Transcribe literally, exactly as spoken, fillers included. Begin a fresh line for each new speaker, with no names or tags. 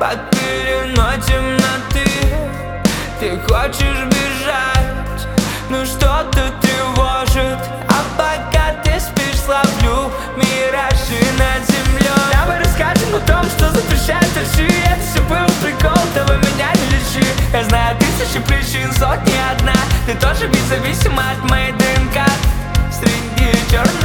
под пеленой темноты. Ты хочешь бежать, но что-то тревожит. А пока ты спишь, ловлю миражи над землей. Давай расскажем о том, что запрещает дальше. Это все был прикол, давай меня не лечи. Я знаю тысячи причин, сотни одна. Ты тоже ведь зависима от моей ДНК. Среди черных